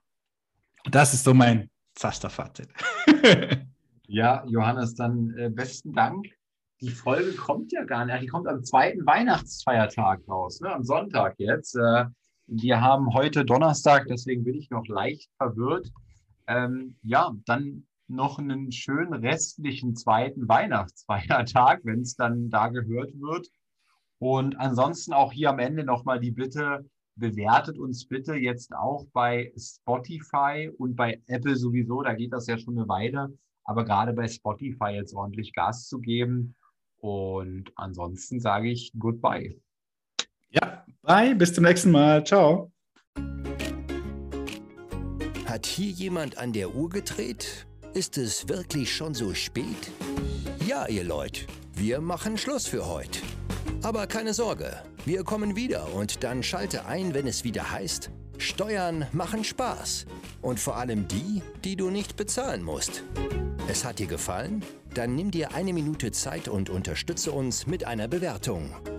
Das ist so mein Zasterfazit. Ja, Johannes, dann besten Dank. Die Folge kommt ja gar nicht. Die kommt am 2. Weihnachtsfeiertag raus, ne? Am Sonntag jetzt. Wir haben heute Donnerstag, deswegen bin ich noch leicht verwirrt. Dann noch einen schönen restlichen 2. Weihnachtsfeiertag, wenn es dann da gehört wird. Und ansonsten auch hier am Ende nochmal die Bitte, bewertet uns bitte jetzt auch bei Spotify und bei Apple sowieso, da geht das ja schon eine Weile, aber gerade bei Spotify jetzt ordentlich Gas zu geben. Und ansonsten sage ich Goodbye. Ja, bye, bis zum nächsten Mal. Ciao. Hat hier jemand an der Uhr gedreht? Ist es wirklich schon so spät? Ja, ihr Leute, wir machen Schluss für heute. Aber keine Sorge, wir kommen wieder und dann schalte ein, wenn es wieder heißt, Steuern machen Spaß. Und vor allem die du nicht bezahlen musst. Es hat dir gefallen? Dann nimm dir 1 Minute Zeit und unterstütze uns mit einer Bewertung.